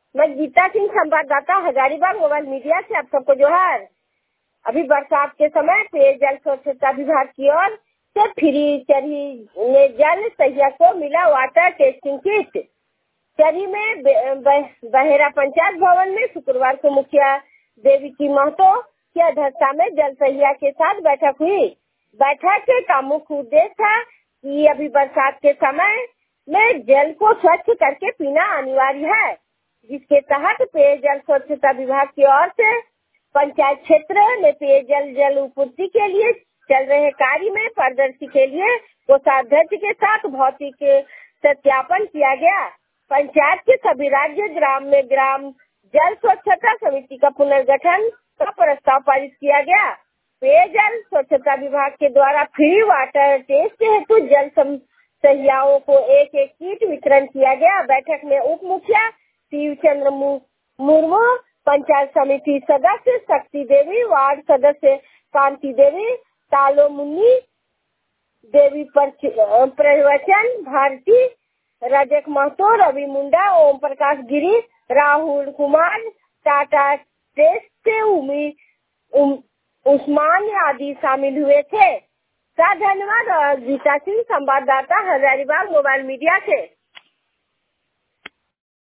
मैं गीता सिंह, संवाददाता Hazaribagh mobile media से आप सबको जोहार। अभी बरसात के समय पेयजल स्वच्छता विभाग की ओर से फ्री चरी में जल सहिया को मिला वाटर टेस्टिंग किट। चरी में बहेरा पंचायत भवन में शुक्रवार को मुखिया देवी की महतो की अध्यक्षता में जल सहिया के साथ बैठक हुई। बैठक का मुख्य उद्देश्य था कि अभी बरसात के समय में जल को स्वच्छ करके पीना अनिवार्य है, जिसके तहत पेयजल स्वच्छता विभाग की ओर से पंचायत क्षेत्र में पेयजल जल आपूर्ति के लिए चल रहे कार्य में पारदर्शी के लिए कोषाध्यक्ष के साथ भौतिक सत्यापन किया गया। पंचायत के सभी राज्य ग्राम जल स्वच्छता समिति का पुनर्गठन का प्रस्ताव पारित किया गया। पेयजल स्वच्छता विभाग के द्वारा फ्री वाटर टेस्ट हेतु जल सहियाओं को एक किट वितरण किया गया। बैठक में उप मुखिया शिव चंद्र मुर्मू, पंचायत समिति सदस्य शक्ति देवी, वार्ड सदस्य कांति देवी, तालो मुन्नी देवी, प्रवचन भारती, रजक महतो, रवि मुंडा, ओम प्रकाश गिरी, राहुल कुमार, टाटा टेस्ट से उस्मान आदि शामिल हुए थे। धन्यवाद। गीता सिंह, संवाददाता हजारीबाग मोबाइल मीडिया से।